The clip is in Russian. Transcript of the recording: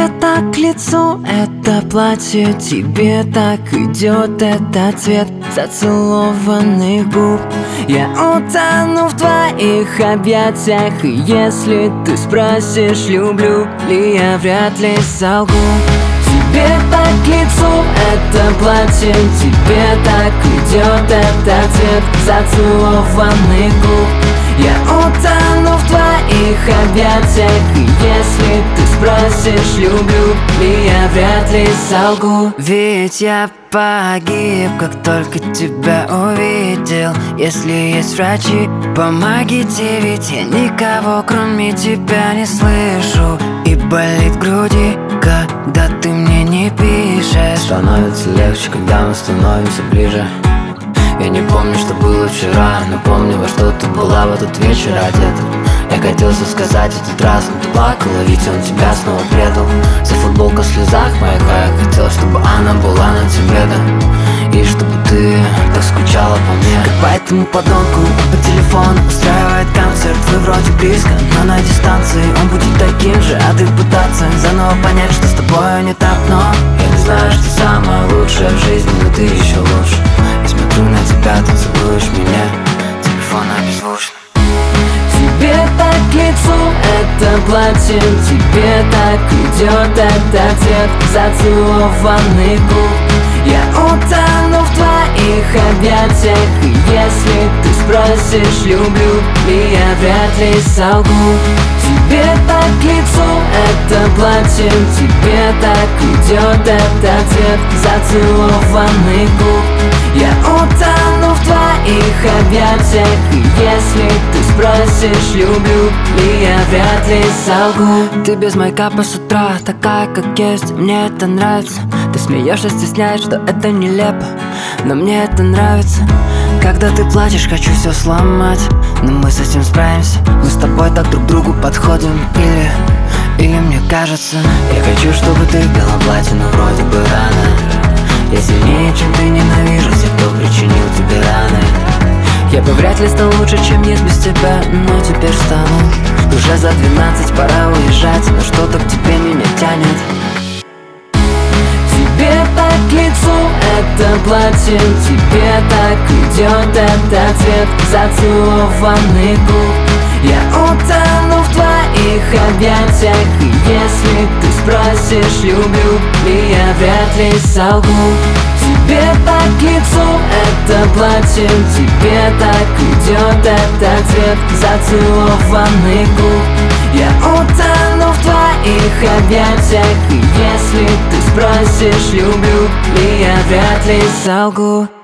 Тебе так к лицу это платье, тебе так идет этот цвет зацелованных губ. Я утону в твоих объятиях, и если ты спросишь, люблю ли я, вряд ли солгу. Тебе так к лицу это платье, тебе так идет этот цвет зацелованных губ. Я утону в твоих объятиях, и если ты спросишь, люблю ли я, вряд ли солгу. Ведь я погиб, как только тебя увидел. Если есть врачи, помогите, ведь я никого кроме тебя не слышу. И болит в груди, когда ты мне не пишешь. Становится легче, когда мы становимся ближе. Я не помню, что было вчера, но помню, во что ты была в этот вечер одета. Я хотелся сказать этот раз, но ты плакала, ведь он тебя снова предал. За футболка в слезах моих, а я хотел, чтобы она была на тебе, да. И чтобы ты так скучала по мне. Как по этому подонку по телефону устраивает концерт. Вы вроде близко, но на дистанции он будет таким же. А ты пытаться заново понять, что с тобой не так. Но я не знаю, что самое лучшее в жизни, но ты еще лучше. Я смотрю на тебя, ты целуешь меня, телефон обезвучен. Тебе так к лицу это платье, тебе так идет этот цвет зацелованных губ. Я утону в твоих объятиях, и если ты спросишь, люблю ли я, вряд ли солгу. Тебе так к лицу это платье, тебе так идет этот цвет зацелованных губ. Я утону в твоих объятиях, и если ты спросишь, люблю ли я, вряд ли солгу. Ты без мейкапа с утра, такая как есть, мне это нравится. Ты смеешься, стесняешь, что это нелепо, но мне это нравится. Когда ты плачешь, хочу все сломать, но мы с этим справимся. Мы с тобой так друг другу подходим, или мне кажется. Я хочу, чтобы ты в белом платье, но вроде бы рано. Я сильнее, чем ты, ненавижу всех, кто причинил тебе раны. Я бы вряд ли стал лучше, чем есть без тебя, но теперь стану. Уже за 12, пора уезжать, но что-то к тебе меня тянет. Тебе так к лицу это платье, тебе так идет этот цвет зацелованных губ. Я утону в твоих объятиях, и если ты спросишь, люблю ли я, вряд ли солгу. Тебе так к лицу это платье, тебе так идет этот цвет зацелованных губ. Я утону в твоих объятиях, и если ты спросишь, люблю ли я, вряд ли солгу.